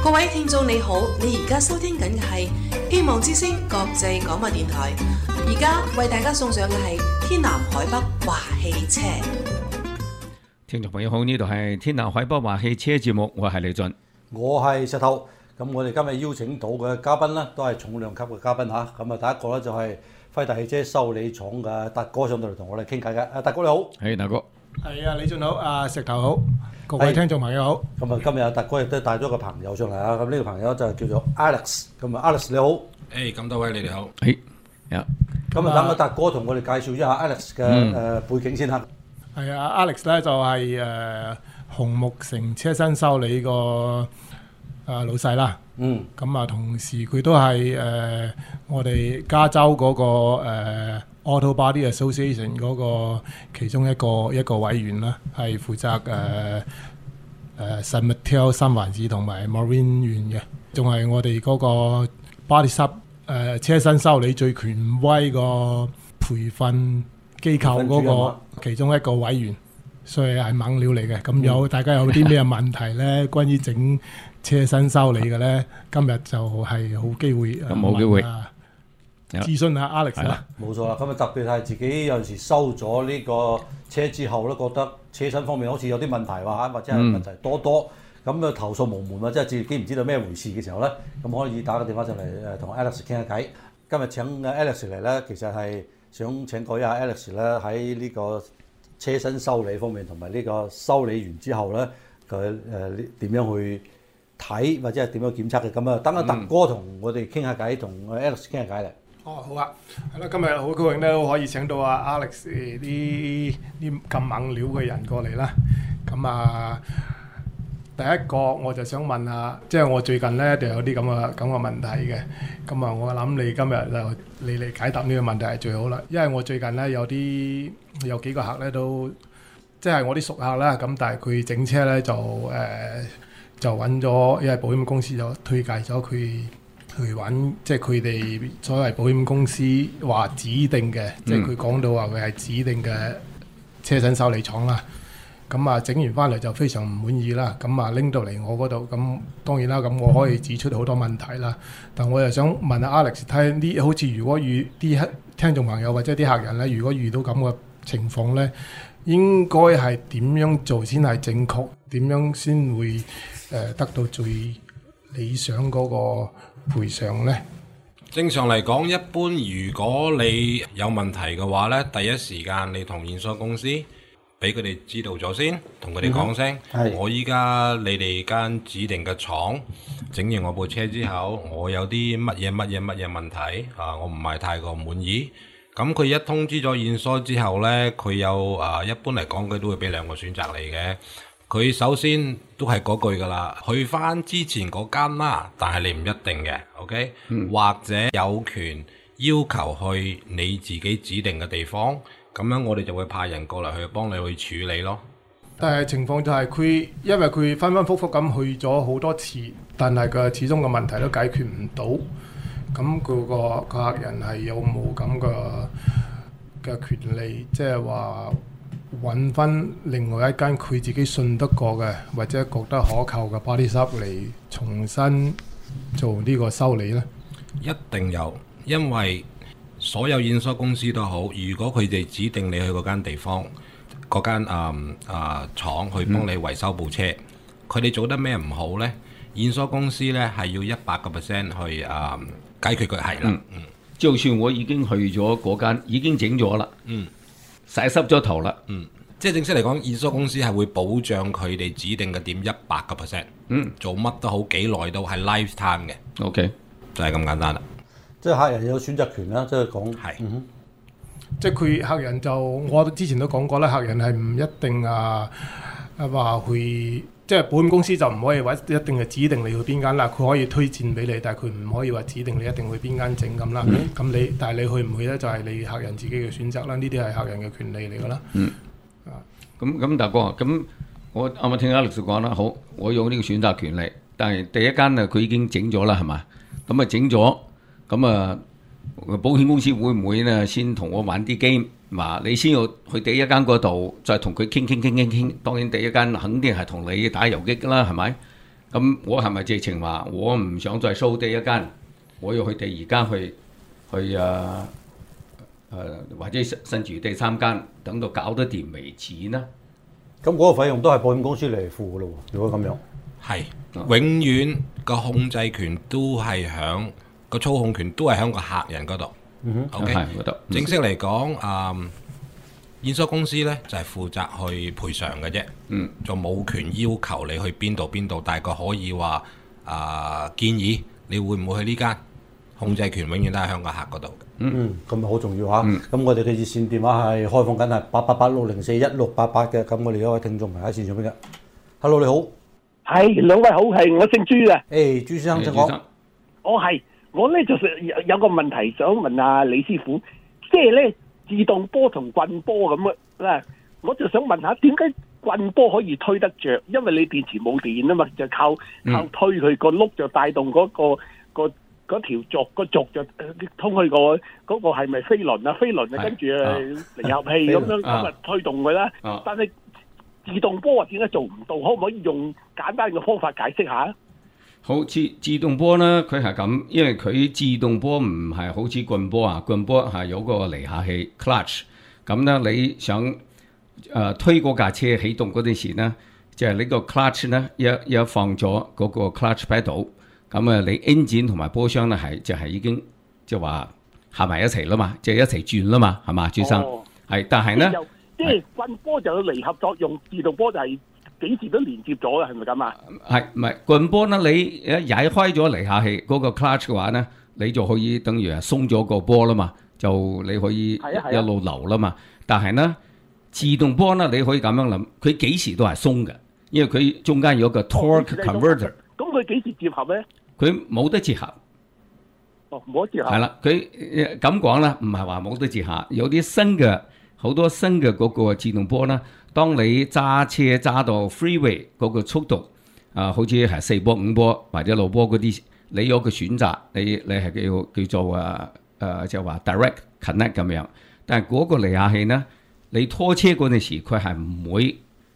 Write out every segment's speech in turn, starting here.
各位聽眾你好，你而家收聽緊嘅係希望之聲國際廣播電台，而家為大家送上嘅係天南海北話汽車。 聽眾朋友好，呢度係天南海北話汽車節目，我係李俊， 我係石頭。咁我哋今日邀請到嘅嘉賓咧，都係重量級嘅嘉賓嚇。咁啊，第一個咧就係輝達汽車修理廠嘅達哥上到嚟同我哋傾偈嘅。阿達哥你好， 係達哥， 係啊，李俊好，石頭好，各位聽眾朋友好。 咁啊，今日阿達哥亦都帶咗個朋友上嚟啊。咁呢個朋友就叫做 Alex。咁啊，Alex 你好。 咁多位你哋好。 咁啊，等阿達哥同我哋介紹一下 Alex 嘅背景先嚇。 係啊 ，Alex 咧就係紅木城車身修理個老細啦。咁啊，同時佢都係我哋加州嗰個Auto Body Association 嗰個其中一個委員啦，係負責San Mateo 三藩市同埋 Marin 縣嘅，仲係我哋嗰個 Body Shop 車身修理最權威個培訓機構嗰個其中一個委員，所以係猛料嚟嘅。咁大家有啲咩問題咧？關於整車身修理嘅咧，今日就係好機會冇機會諮詢下 Alex 啦。 冇錯啦，咁啊特別係自己有陣時收咗呢個車之後咧，覺得車身方面好似有啲問題話或者係問題多，咁啊投訴無門或者係自己唔知道咩回事嘅時候咧，咁可以打個電話上嚟同 Alex 傾下偈。今日請 Alex 嚟咧，其實係想請教一下 Alex 咧，喺呢個車身修理方面同埋呢個修理完之後咧，佢點樣去睇或者係點樣檢測嘅？咁啊，等阿達哥同我哋傾下偈，同 Alex 傾下偈嚟。 好啊，係啦，今日好高興咧，可以請到阿 Alex 啲咁猛料嘅人過嚟啦。咁啊，第一個我就想問下，即係我最近咧就有啲咁嘅問題嘅。咁啊，我諗你今日就你嚟解答呢個問題係最好啦，因為我最近咧有幾個客咧都即係我啲熟客啦，咁但係佢整車咧就揾咗，因為保險公司就推介咗佢去揾，即係佢哋所謂保險公司話指定嘅，即係佢講到話佢係指定嘅車身修理廠啦。咁啊，整完翻嚟就非常唔滿意啦。咁啊，拎到嚟我嗰度，咁當然啦，咁我可以指出好多問題啦。但我又想問下 Alex， 睇啲好似如果啲聽眾朋友或者啲客人咧，如果遇到咁嘅情況咧，應該係點樣做先係正確？點樣先會得到最理想嗰個賠償呢？ 正常嚟講，一般如果你有問題嘅話呢，第一時間你同驗收公司俾佢哋知道咗先，同佢哋講聲，我依家你哋間指定嘅廠整完我部車之後，我有啲乜嘢問題我唔係太過滿意。咁佢一通知咗驗收之後呢，佢有一般嚟講佢都會俾兩個選擇你嘅。佢首先都係嗰句噶啦，去翻之前嗰間啦，但係你唔一定嘅 ，OK？或者有權要求去你自己指定嘅地方，咁樣我哋就會派人過嚟去幫你去處理咯。 但係情況就係因為佢反反覆覆咁去咗好多次，但係佢始終個問題都解決唔到。咁佢個客人係有冇咁嘅權利，即係話揾翻另外一間佢自己信得過嘅，或者覺得可靠嘅 body shop 嚟重新做呢個修理呢？ 一定有，因為所有驗收公司都好，如果佢哋指定你去嗰間地方，嗰間廠去幫你維修部車，佢哋做得咩唔好呢？驗收公司呢係要100%去解決佢係啦。 就算我已經去咗嗰間，已經整咗啦，洗濕咗頭啦， 即係正式嚟講，驗收公司係會保障佢哋指定嘅點100%，做乜都好，幾耐都係 lifetime 嘅。 OK， 就係咁簡單啦。 即係客人有選擇權啦，即係講係， 即係佢客人就我之前都講過啦，客人係唔一定話會。即係保險公司就唔可以話一定係指定你去邊間啦，佢可以推薦俾你，但係佢唔可以話指定你一定去邊間整咁啦。但係你去唔去咧，就係你客人自己嘅選擇啦。呢啲係客人嘅權利嚟㗎啦。 咁大哥，咁我啱啱聽 Alex 講啦，好，我有呢個選擇權利，但係第一間佢已經整咗啦，係嘛？咁整咗，咁保險公司會唔會呢先同我玩啲 game？你先要去第一間嗰度，再同佢傾。當然第一間肯定係同你打遊擊㗎啦，係咪？ 咁我係咪直情話我唔想再收第一間，我要去第二間去或者甚至第三間，等到搞得掂為止呢？ 咁嗰個費用都係保險公司嚟付嘅咯喎，如果咁樣。 係，永遠個控制權都係響個操控權都係響個客人嗰度。OK， 覺得正式嚟講，驗收公司呢就係負責去賠償嘅啫，就冇權要求你去邊度，但係佢可以話建議你會唔會去呢間，控制權永遠都係響個客嗰度嘅。 咁咪好重要嚇。咁我哋嘅熱線電話係開放緊係888604188嘅。咁我哋有位聽眾係喺線上邊嘅。Hello， 你好。 係兩位好，係我姓朱嘅。 誒，朱先生請講。 我咧就有個問題想問阿李師傅，即係咧自動波同棍波咁啊，我就想問下點解棍波可以推得着？因為你電池冇電啊嘛，就靠推佢個轆就帶動嗰條軸，個軸就通去嗰個係咪飛輪啊？飛輪就跟住離合器咁樣推動佢啦。但係自動波啊，點解做唔到？可唔可以用簡單嘅方法解釋下？ 好，自動波呢，佢係咁，因為佢自動波唔係好似棍波啊，棍波係有個離合器 clutch， 咁呢你想推嗰架車起動嗰陣時呢，就係呢個 clutch 呢一放咗嗰個 clutch pedal， 咁你 engine 同埋波箱呢就係已經即係話合埋一齊啦嘛，即係一齊轉啦嘛，係嘛，朱生？係，但係呢， 即係棍波就有離合作用，自動波就係幾時都連接咗啦，係咪咁啊？ 係唔係棍波呢？你一踩開咗離合器嗰個 clutch 嘅話呢，你就可以等於係鬆咗個波啦嘛，就你可以一路流啦嘛。但係呢，自動波呢，你可以咁樣諗，佢幾時都係鬆嘅，因為佢中間有個 torque converter。 咁佢幾時接合咧？ 佢冇得接合。 冇得接合。係啦，佢咁講啦，唔係話冇得接合，有啲好多新嘅嗰個自動波啦。當你揸車揸到 freeway 嗰個速度好似係4波5波或者6波嗰啲，你有個選擇，你係叫做就話 direct connect 咁樣。但係嗰個離合器呢，你拖車嗰陣時佢係唔會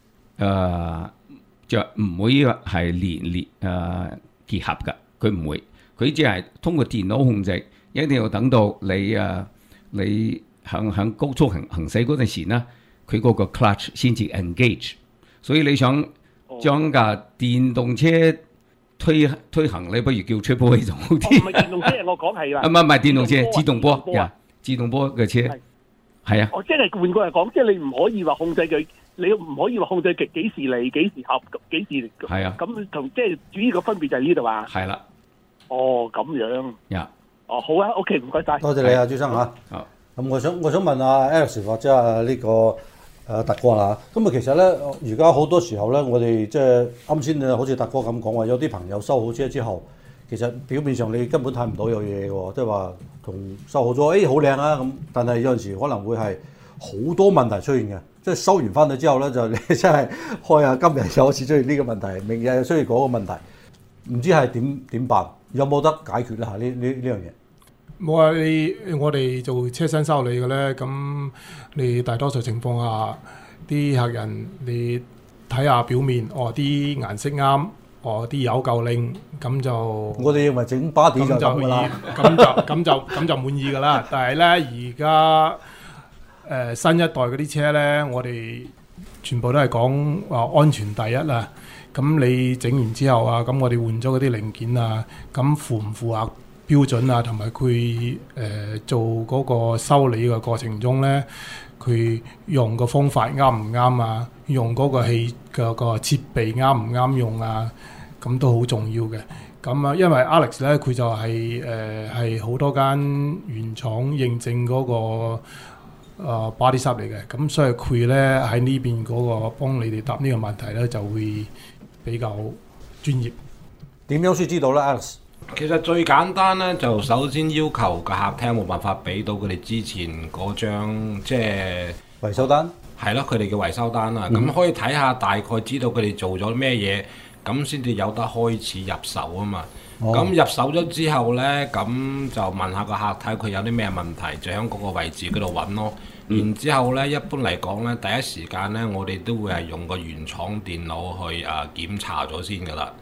唔會係連結合嘅，佢唔會，佢只係通過電腦控制，一定要等到你響高速行駛嗰陣時呢，佢嗰個 clutch 先至 engage， 所以你想將架電動車推行，你不如叫 Triple A 仲好啲。 唔係電動車，我講係啦。 唔係電動車，自動波自動波嘅車係啊。 即係換句嚟講，即係你唔可以話控制佢，你唔可以話控制幾時嚟，幾時合，幾時係啊。 咁同即係主要個分別就係呢度啊。 係啦。 咁樣。好啊 ，OK， 唔該晒。 多謝你啊，朱生嚇。咁我想問阿 Alex 或者呢個達哥啦，咁其實咧，而家好多時候咧，我哋即係啱先好似達哥咁講話，有啲朋友收好車之後，其實表面上你根本睇唔到有嘢嘅喎，即係話同收好咗，好靚啊咁，但係有陣時可能會係好多問題出現嘅，即係收完翻去之後咧，就你真係開下今日又好似出現呢個問題，明日又出現嗰個問題，唔知係點辦？有冇得解決咧？嚇呢樣嘢？ 冇啊！我哋做車身修理嘅咧，咁你大多數情況下，啲客人你睇下表面，啲顏色啱，啲油夠靚，咁就我哋認為整巴點就咁㗎啦， 咁就滿意㗎啦。但係咧，而家新一代嗰啲車咧，我哋全部都係講話安全第一啦。咁你整完之後啊，咁我哋換咗嗰啲零件啊，咁符唔符合標準啊，同埋佢做嗰個修理嘅過程中咧，佢用個方法啱唔啱啊？用嗰個器嘅個設備啱唔啱用啊？咁都好重要嘅。咁啊，因為 Alex 咧，佢就係好多間原廠認證嗰個body shop 嚟嘅，咁所以佢咧喺呢邊嗰個幫你哋答呢個問題咧，就會比較專業。 點樣先知道咧 Alex？ 其實最簡單咧，就首先要求個客廳冇辦法俾到佢哋之前嗰張即係維修單， 係咯，佢哋嘅維修單啦。咁可以睇下大概知道佢哋做咗咩嘢，咁先至有得開始入手啊嘛。咁入手咗之後呢，咁就問下個客睇佢有啲咩問題，就喺嗰個位置嗰度揾咯。然之後呢，一般嚟講呢，第一時間呢，我哋都會係用個原廠電腦去檢查咗先噶啦。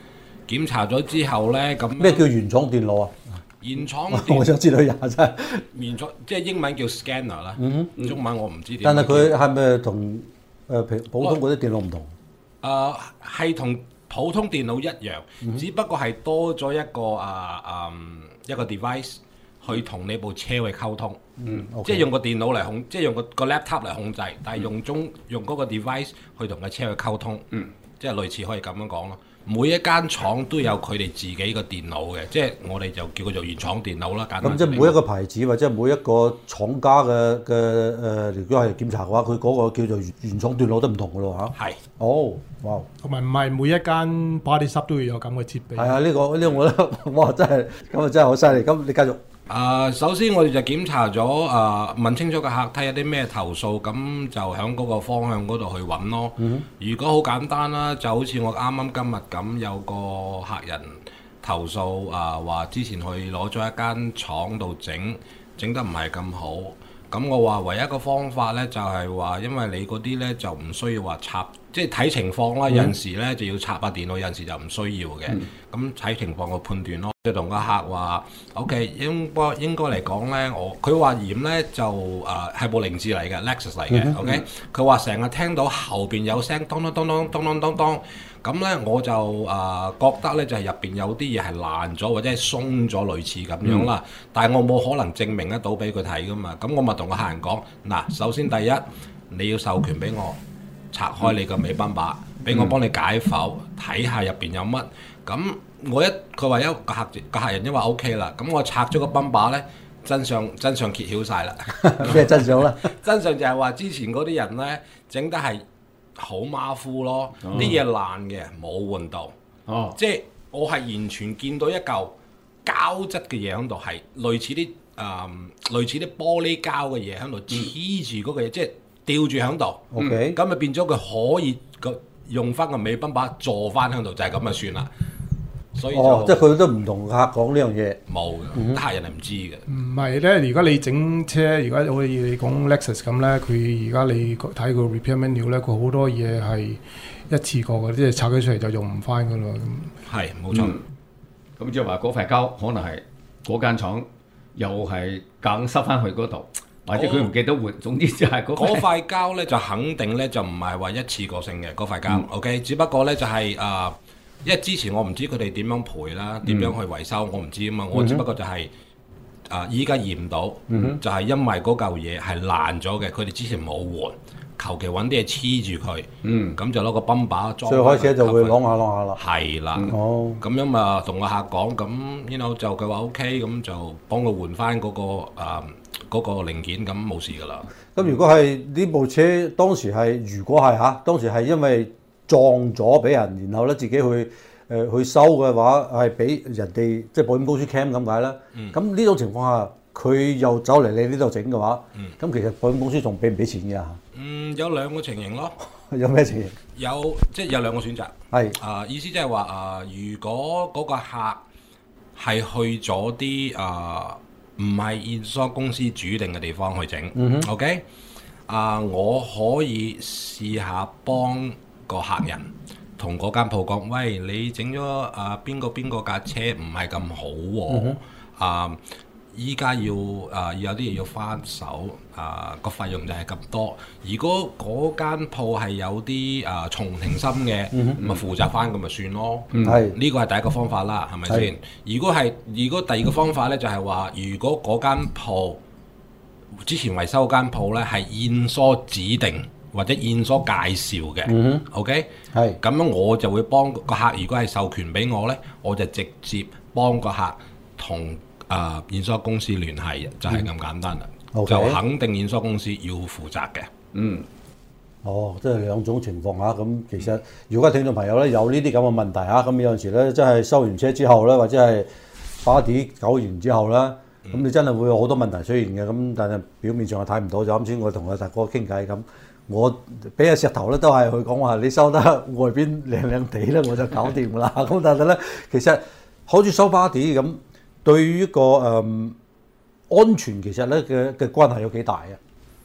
檢查咗之後咧，咁咩叫原廠電腦啊？ 原廠我想知道呀，真係。 原廠即係英文叫 scanner 啦，中文我唔知點。 但係佢係咪同普通嗰啲電腦唔同？ 係同普通電腦一樣，只不過係多咗一個一個 device 去同你部車去溝通，即係用個電腦嚟控，即係用個 laptop 嚟控制，但係用嗰個 device 去同個車去溝通，即係類似可以咁樣講咯。每一間廠都有佢哋自己個電腦嘅，即係我哋就叫佢做原廠電腦啦。簡單咁即係每一個牌子或者每一個廠家嘅如果係檢查嘅話，佢嗰個叫做原廠電腦都唔同嘅咯嚇。 係。 哦，哇！ 同埋唔係每一間 body shop 都會有咁嘅設備。 係啊，呢個我覺得哇，真係咁啊，真係好犀利。咁你繼續。 首先我哋就檢查咗問清楚個客睇下啲咩投訴，咁就喺嗰個方向嗰度去揾咯。如果好簡單啦，就好似我啱啱今日咁，有個客人投訴話之前去攞咗一間廠度整得唔係咁好。咁我話唯一一個方法呢，就係話，因為你嗰啲呢，就唔需要話插，即係睇情況啦。有陣時呢就要插下電腦，有陣時就唔需要嘅。咁睇情況去判斷咯。即係同個客話 ，OK， 應該嚟講呢，佢話嫌呢就係部凌志嚟嘅 Lexus 嚟嘅 ，OK。佢話成日聽到後邊有聲當當當當當當當當，咁呢我就覺得呢就係入邊有啲嘢係爛咗或者係鬆咗類似咁樣啦。但係我冇可能證明得到俾佢睇噶嘛。咁我咪同個客人講，嗱，首先第一你要授權俾我拆開你個尾泵把，俾我幫你解剖睇下入邊有乜。咁佢話個客人因為 OK 啦，咁我拆咗個泵把咧，真相揭曉晒啦。 咩真相咧？ 真相就係話之前嗰啲人咧整得係好馬虎咯，啲嘢爛嘅冇換到。即係我係完全見到一嚿膠質嘅嘢喺度，係類似啲玻璃膠嘅嘢喺度黐住嗰個嘢，即係吊住喺度。 OK， 咁咪變咗佢可以用翻個尾泵把坐翻喺度，就係咁就算啦。所以即係佢都唔同客講呢樣嘢， 冇嘅，客人係唔知嘅。 唔係咧，如果你整車，如果好似你講 Lexus 咁咧，佢而家你睇個 repair menu 咧，佢好多嘢係一次過嘅，即係拆咗出嚟就用唔翻噶啦。 係冇錯。 咁即係話嗰塊膠可能係嗰間廠又係硬塞翻去嗰度，或者佢唔記得換。總之就係嗰塊膠咧，就肯定咧就唔係話一次過性嘅嗰塊膠。OK， 只不過咧就係因為之前我唔知佢哋點樣賠啦，點樣去維修，我唔知啊嘛。我只不過就係依家驗到，就係因為嗰嚿嘢係爛咗嘅，佢哋之前冇換，求其揾啲嘢黐住佢，咁就攞個泵把裝。 最開始就會啷下啦。 係啦，咁樣咪同個客講，咁就佢話 OK，咁就幫佢換翻嗰個零件，咁冇事噶啦。 咁如果係呢部車當時係當時係因為撞咗俾人，然後咧自己去收嘅話，係俾人哋即係保險公司 claim 咁解啦。咁呢種情況下，佢又走嚟你呢度整嘅話，咁其實保險公司仲俾唔俾錢嘅？ 有兩個情形咯。 有咩情形？ 即係有兩個選擇。係意思即係話如果嗰個客係去咗啲唔係驗收公司指定嘅地方去整，OK？我可以試下幫個客人同嗰間鋪講，喂，你整咗邊個架車唔係咁好喎，依家要有啲嘢要翻手，個費用就係咁多。如果嗰間鋪係有啲重停心嘅，咪負責翻咁咪算咯。呢個係第一個方法啦，係咪先？如果第二個方法呢，就係話，如果嗰間鋪之前維修間鋪呢係驗疏指定或者驗疏介紹嘅，OK， 咁樣我就會幫個客。如果係授權俾我呢，我就直接幫個客同驗疏公司聯繫，就係咁簡單啦。就肯定驗疏公司要負責嘅。 即係兩種情況嚇。咁其實如果聽眾朋友咧有呢啲咁嘅問題嚇，咁有陣時咧真係收完車之後咧，或者係 body 搞完之後啦，咁你真係會有好多問題出現嘅。咁但係表面上係睇唔到。就啱先我同阿大哥傾偈咁。我俾個石頭咧，都係佢講話你收得外邊靚靚地咧，我就搞掂㗎啦。咁但係咧，其實好似收 body 咁，對於個安全其實咧嘅關係有幾大啊？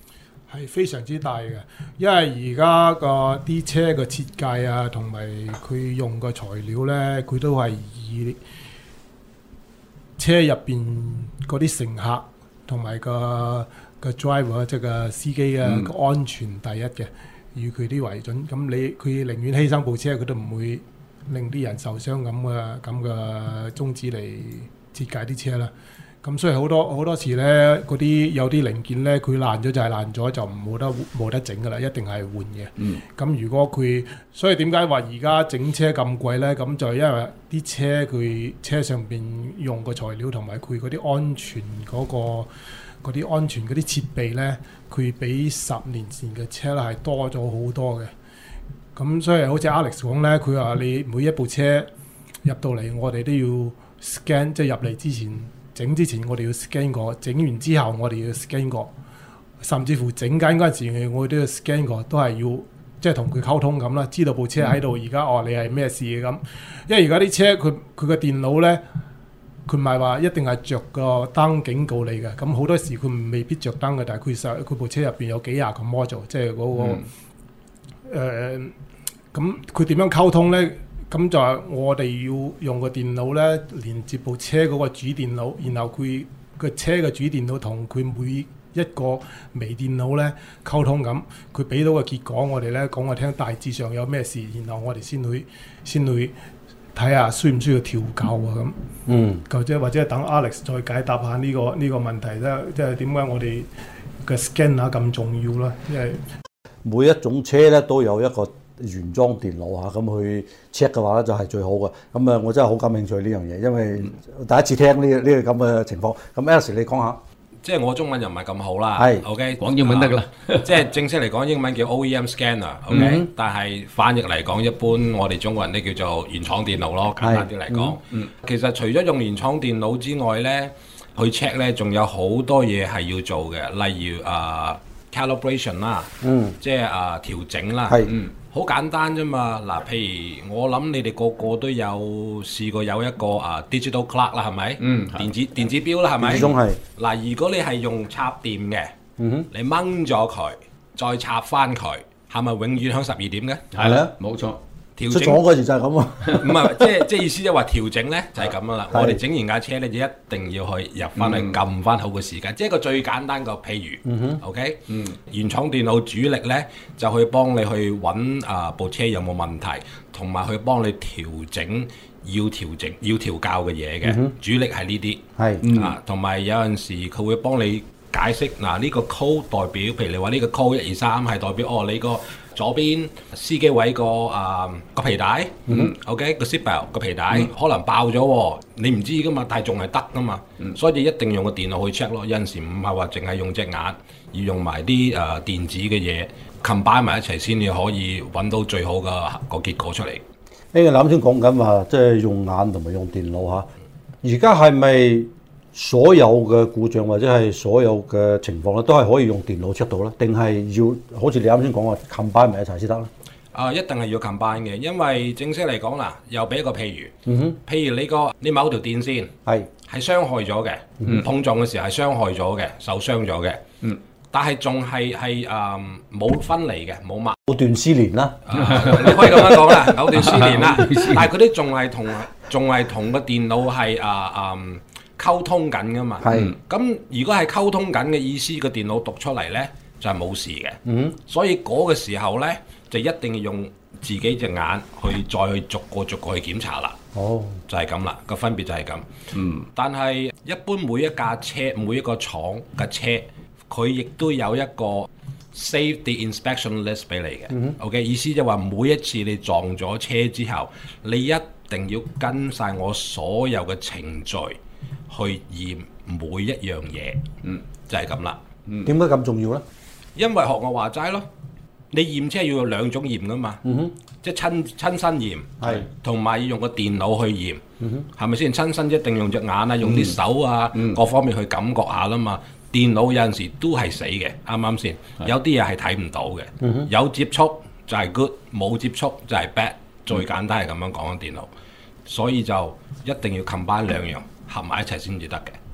係非常之大嘅，因為而家個啲車嘅設計啊，同埋佢用嘅材料咧，佢都係以車入邊嗰啲乘客同埋個 driver 即係個司機嘅個安全第一嘅，以佢啲為準。咁佢寧願犧牲部車，佢都唔會令啲人受傷咁嘅宗旨嚟設計啲車啦。咁所以好多時咧，嗰啲有啲零件咧，佢爛咗就係爛咗，就冇得整噶啦，一定係換嘅。咁如果所以點解話而家整車咁貴咧？咁就因為啲車佢車上邊用個材料同埋佢嗰啲安全嗰啲安全嗰啲設備咧，佢比10年前嘅車咧係多咗好多嘅。咁所以好似 Alex 講咧，佢話你每一部車入到嚟，我哋都要 scan， 即係入嚟整之前我哋要 scan 過，整完之後我哋要 scan 過，甚至乎整緊嗰陣時我哋都要 scan 過，都係要即係同佢溝通咁啦，知道部車喺度，而家你係咩事嘅咁。因為而家啲車佢個電腦咧，佢唔係話一定係着個燈警告你嘅，咁好多時佢未必着燈嘅，但係佢部車入邊有幾廿個 module， 即係嗰個咁佢點樣溝通咧？咁就係我哋要用個電腦咧，連接部車嗰個主電腦，然後佢個車嘅主電腦同佢每一個微電腦咧溝通咁，佢俾到個結果我哋咧講我聽大致上有咩事，然後我哋先去睇下需唔需要調校啊咁。或者等 Alex 再解答下呢個問題咧，即係點解我哋嘅 scanner 咁重要啦？因為每一種車咧都有一個原裝電腦嚇，咁去 check 嘅話咧就係最好嘅。咁啊，我真係好感興趣呢樣嘢，因為第一次聽呢個咁嘅情況。咁 Alex 你講下， 即係我中文又唔係咁好啦。 係 ，OK， 講英文得㗎啦。 即係正式嚟講，英文叫 OEM scanner，OK，但係翻譯嚟講，一般我哋中國人都叫做原廠電腦咯。簡單啲嚟講，其實除咗用原廠電腦之外咧，去 check 咧，仲有好多嘢係要做嘅，例如calibration 啦，即係調整啦。好簡單啫嘛！嗱，譬如我諗你哋個個都有試過有一個digital clock 啦，係咪？電子錶啦，係咪？嗱，如果你係用插電嘅，你掹咗佢，再插翻佢，係咪永遠響12點嘅？ 係啦，冇錯。 出廠嗰時就係咁啊！ 唔係，即係意思即係話調整咧就係咁樣啦。我哋整完架車咧就一定要去入翻去撳翻好個時間，即係一個最簡單個譬如，OK，原廠電腦主力咧就去幫你去揾部車有冇問題，同埋去幫你調整要調校嘅嘢嘅。主力係呢啲，同埋有陣時佢會幫你解釋呢個 code 代表，譬如你話呢個 code 1、2、3係代表你個左邊司機位個皮帶，OK 個 seat belt 個皮帶可能爆咗喎，你唔知噶嘛，但係仲係得噶嘛，所以你一定用個電腦去 check 咯。有陣時唔係話淨係用隻眼，要用埋啲電子嘅嘢 combine 埋一齊先至可以揾到最好嘅個結果出嚟。 你啱先講緊話，即係用眼同埋用電腦嚇，而家係咪所有嘅故障或者係所有嘅情況咧，都係可以用電腦 check 到咧？定係要好似你啱先講話 combine 埋一齊先得咧？ 一定係要 combine 嘅，因為正式嚟講嗱，又俾一個譬如，譬如你某條電線係傷害咗嘅，碰撞嘅時候係傷害咗嘅，受傷咗嘅，但係仲係冇分離嘅，冇藕斷絲連啦， 你可以咁樣講啦，藕斷絲連啦，但係佢啲仲係同個電腦係溝通緊噶嘛，咁如果係溝通緊嘅意思，個電腦讀出嚟呢就係冇事嘅，所以嗰個時候呢，就一定要用自己隻眼再去逐個去檢查啦。就係咁啦，個分別就係咁。但係一般每一架車每一個廠嘅車，佢亦都有一個 safety inspection list 俾你嘅。OK， 意思就話每一次你撞咗車之後，你一定要跟晒我所有嘅程序去驗每一樣嘢，就係咁啦。 點解咁重要呢？ 因為學我話齋咯，你驗車要有兩種驗噶嘛，即係親身驗，同埋要用個電腦去驗，係咪先？親身一定用隻眼啊，用啲手啊，各方面去感覺下啦嘛。電腦有陣時都係死嘅，啱唔啱先？有啲嘢係睇唔到嘅，有接觸就係 good， 冇接觸就係 bad。最簡單係咁樣講緊電腦，所以就一定要 combine 兩樣合埋一齊先至得嘅。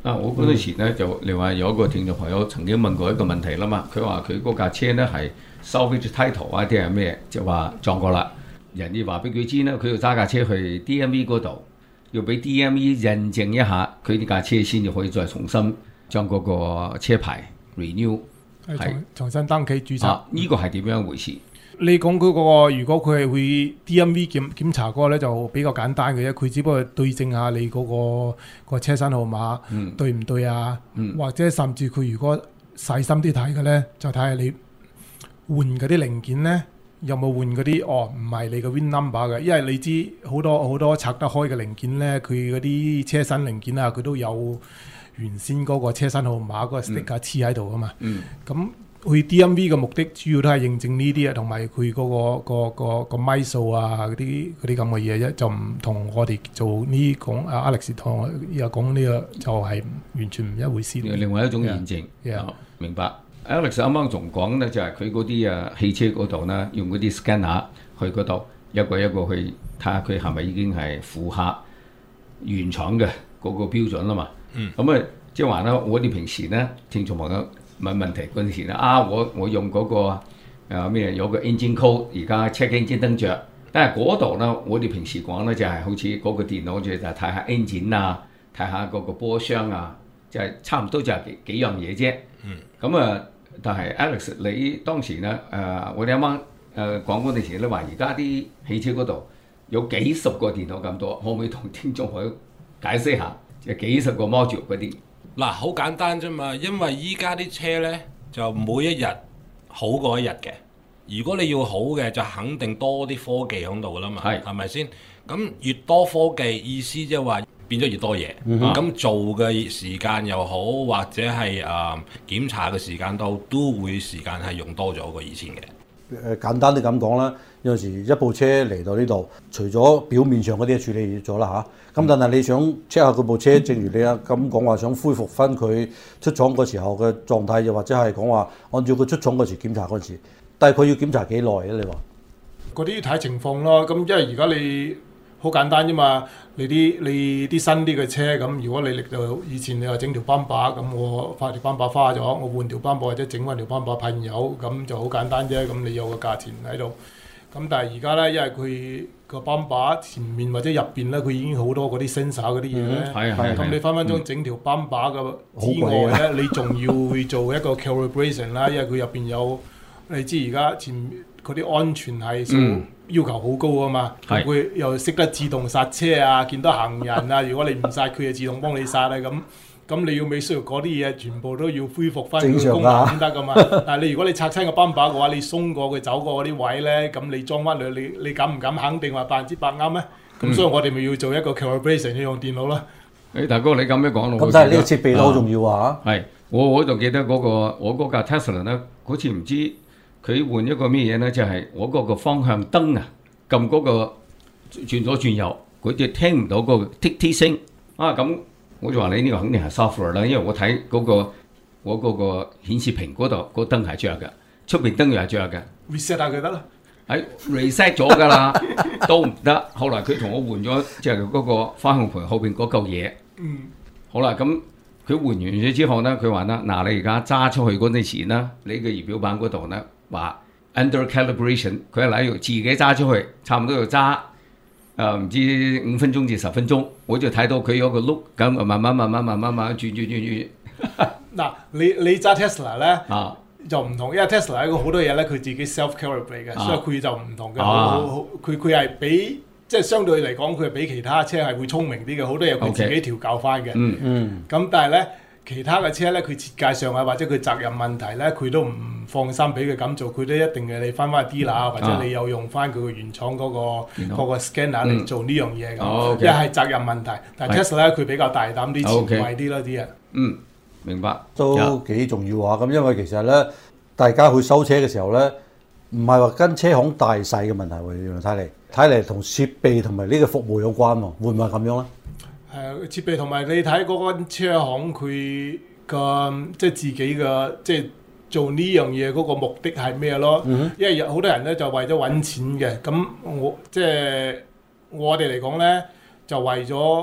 我嗰陣時咧就你話有一個聽眾朋友曾經問過一個問題啦嘛，佢話佢嗰架車咧係 salvage title 啊啲係咩，就話撞過啦。人哋話俾佢知咧，佢要揸架車去 DMV 嗰度，要俾 DMV 認證一下佢呢架車先至可以再重新將嗰個車牌 renew 係重新登記註冊。 呢個係點樣回事？ 你講嗰個，如果佢係會 DMV 檢查嗰個咧，就比較簡單嘅啫。佢只不過對證下你嗰個車身號碼對唔對啊？或者甚至佢如果細心啲睇嘅咧，就睇下你換嗰啲零件咧，有冇換嗰啲唔係你嘅 VIN number 嘅，因為你知好多拆得開嘅零件咧，佢嗰啲車身零件啊，佢都有原先嗰個車身號碼嗰個 sticker 黐喺度啊嘛。咁去 DMV 嘅目的主要都係認證呢啲啊，同埋佢嗰個米數啊，嗰啲咁嘅嘢啫，就唔同我哋做呢講Alex 同又講呢個就係完全唔一回事。 另外一種驗證，明白。Alex 啱啱仲講咧，就係佢嗰啲汽車嗰度咧，用嗰啲 scanner 去嗰度一個一個去睇下佢係咪已經係符合原廠嘅嗰個標準啦嘛。咁即係話咧，我哋平時咧聽眾朋友問問題嗰陣時咧，我用嗰個咩有個 engine code， 而家 check engine 燈着，但係嗰度咧，我哋平時講咧就係好似嗰個電腦就睇下 engine 啊，睇下嗰個波箱啊，就係差唔多就係幾樣嘢啫。咁但係 Alex 你當時咧我哋啱啱講嗰陣時咧話，而家啲汽車嗰度有幾十個電腦咁多，可唔可以同聽眾朋友解釋下？就幾十個 module 嗰啲。 嗱，好簡單啫嘛，因為依家啲車呢，就每一日好過一日嘅。如果你要好嘅，就肯定多啲科技喺度噶啦嘛，係咪先？咁越多科技，意思即係話變咗越多嘢。咁做嘅時間又好，或者係檢查嘅時間都會時間係用多咗過以前嘅。 簡單啲咁講啦，有陣時一部車嚟到呢度，除咗表面上嗰啲處理咗啦嚇，咁但係你想 check 下嗰部車，正如你咁講話，想恢復翻佢出廠嗰時候嘅狀態，又或者係講話按照佢出廠嗰時檢查嗰時，但係佢要檢查幾耐咧？你話嗰啲睇情況咯。咁因為而家你好簡單啫嘛，你啲新啲嘅車咁，如果你力到以前你話整條泵把咁，我發條泵把花咗，我換條泵把或者整翻條泵把噴油，咁就好簡單啫。咁你有個價錢喺度。咁但係而家咧，因為佢個泵把前面或者入邊咧，佢已經好多嗰啲 sensor 嗰啲嘢咧。咁你分分鐘整條泵把嘅之外咧，你仲要去做一個 calibration 啦，因為佢入邊有你知而家前嗰啲安全係數要求好高啊嘛。佢又識得自動剎車啊，見到行人啊，如果你唔剎，佢就自動幫你剎啊咁你要未需要嗰啲嘢，全部都要恢復翻佢功能先得噶嘛。但係如果你拆親個泵把嘅話，你鬆過佢走過嗰啲位咧，咁你裝翻嚟，你敢唔敢肯定話100%啱咧？咁所以我哋咪要做一個 calibration 要用電腦啦。 大哥你咁樣講咁但係呢個設備都好重要啊！ 係我仲記得我嗰架 Tesla 咧，好似唔知佢換一個咩嘢咧，就係我嗰個方向燈啊，撳嗰個轉左轉右，佢就聽唔到個 tick 聲咁。我就話你呢個肯定係 software 啦，因為我睇我嗰個顯示屏嗰度個燈係着嘅，出邊燈又係着嘅。 reset 下佢得啦。 reset 咗㗎啦，都唔得。後來佢同我換咗即係嗰個方向盤後邊嗰嚿嘢。好啦，咁佢換完咗之後咧，佢話啦，嗱你而家揸出去嗰陣時咧，你嘅儀表板嗰度咧話 under calibration， 佢係例如自己揸出去，差唔多要揸。唔知5分鐘至10分鐘，我就睇到佢有個碌咁，慢慢轉。 嗱，你揸 Tesla 咧就唔同，因為 Tesla 一個好多嘢咧，佢自己 self calibrate 嘅，所以佢就唔同嘅。佢係比即係相對嚟講，佢係比其他車係會聰明啲嘅，好多嘢佢自己調校翻嘅。咁但係咧，其他嘅車咧，佢設計上啊，或者佢責任問題咧，佢都唔放心俾佢咁做，佢都一定係你翻翻 dealer 或者你又用翻佢個原廠嗰個 scanner 嚟做呢樣嘢咁，一係責任問題。但係 Tesla 咧，佢比較大膽啲、前衞啲咯啲嘢。 明白。 都幾重要啊！咁因為其實咧，大家去收車嘅時候咧，唔係話跟車行大細嘅問題喎，原來睇嚟同設備同埋呢個服務有關喎，會唔會咁樣咧？ 設備同埋你睇嗰間車行佢個即係自己嘅即係做呢樣嘢嗰個目的係咩咯？因為有好多人咧就為咗揾錢嘅，咁我哋嚟講咧就為咗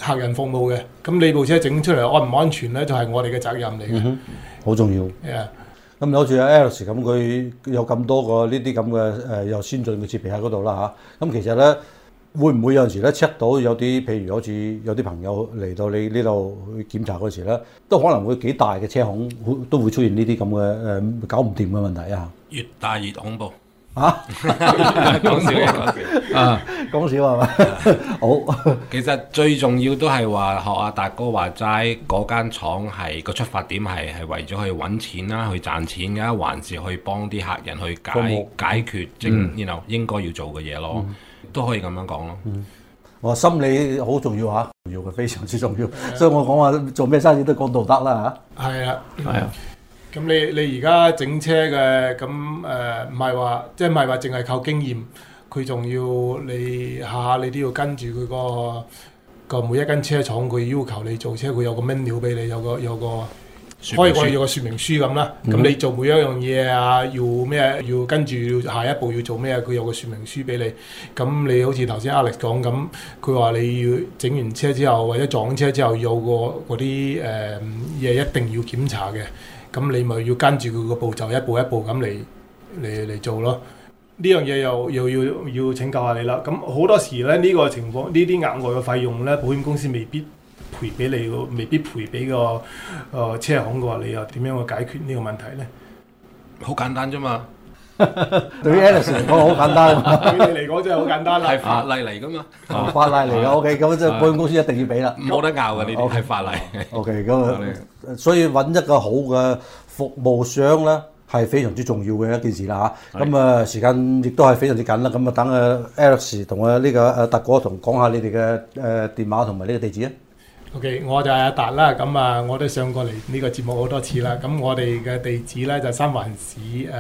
客人服務嘅。咁你部車整出嚟安唔安全咧，就係我哋嘅責任嚟嘅。 好重要。 Yeah. 咁好似阿 Alex 咁，佢有咁多個呢啲咁嘅又先進嘅設備喺嗰度啦嚇。咁其實咧，會唔會有陣時咧 check 到有啲，譬如好似有啲朋友嚟到你呢度去檢查嗰時咧，都可能會幾大嘅車行都會出現呢啲咁嘅搞唔掂嘅問題啊！ 越大越恐怖。 嚇， 講笑嘅，講笑啊， 講笑係嘛？好， 其實最重要都係話學阿達哥話齋，嗰間廠係個出發點係為咗去揾錢啦，去賺錢㗎，還是去幫啲客人去解決應該要做嘅嘢咯，都可以咁樣講咯。 我話心理好重要嚇，重要嘅非常之重要，所以我講話做咩生意都講道德啦嚇。 係啊， 係啊。 咁你而家整車嘅咁唔係話即係唔係話淨係靠經驗，佢仲要你下你都要跟住佢個每一間車廠佢要求你做車，佢有個 menu 俾你，有個可以講有個説明書咁啦。咁你做每一樣嘢啊，要咩？要跟住下一步要做咩？佢有個説明書俾你。咁你好似頭先 Alex 講咁，佢話你要整完車之後或者撞車之後有個嗰啲嘢一定要檢查嘅。咁你咪要跟住佢個步驟一步一步咁嚟做咯。呢樣嘢又要請教下你啦。咁好多時咧呢個情況，呢啲額外嘅費用咧，保險公司未必賠俾你，未必賠俾個車行嘅話，你又點樣去解決呢個問題咧？ 好簡單啫嘛。 對於 Alex 嚟講好簡單， 對你嚟講真係好簡單啦。 係法例嚟噶嘛。 法例嚟嘅 OK， 咁即係保險公司一定要俾啦。 冇得拗嘅呢啲係法例。 OK， 咁所以揾一個好嘅服務商咧係非常之重要嘅一件事啦嚇。咁時間亦都係非常之緊啦。咁啊等Alex 同呢個達哥同講下你哋嘅電話同埋呢個地址啊。 OK， 我就係阿達啦。咁啊，我都上過嚟呢個節目好多次啦。咁我哋嘅地址咧就三藩市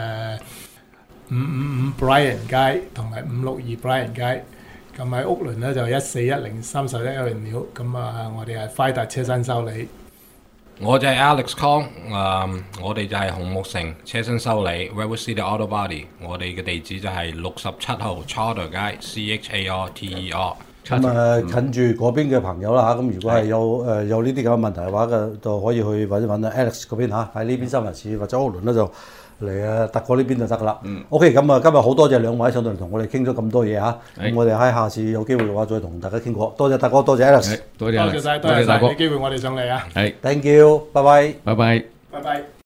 555 Bryan 街同埋562 Bryan 街，咁喺屋崙咧就1410 31 Avenue， 咁啊我哋係快達車身修理。 我就係 Alex Kong， 我哋就係紅木城車身修理 Redwood City Auto Body， 我哋嘅地址就係67號 Charter 街 CHARTER。 咁近住嗰邊嘅朋友啦嚇，咁如果係有呢啲咁嘅問題嘅話，就可以去揾一揾 Alex 嗰邊嚇，喺呢邊三藩市或者屋崙咧就嚟達哥呢邊就得噶啦。OK， 咁今日好多謝兩位上到嚟同我哋傾咗咁多嘢嚇，咁我哋喺下次有機會嘅話再同大家傾過。多謝達哥，多謝 Alex， 多謝晒，多謝晒，俾機會我哋上嚟啊。 係 ，Thank you，拜拜， 拜拜， 拜拜。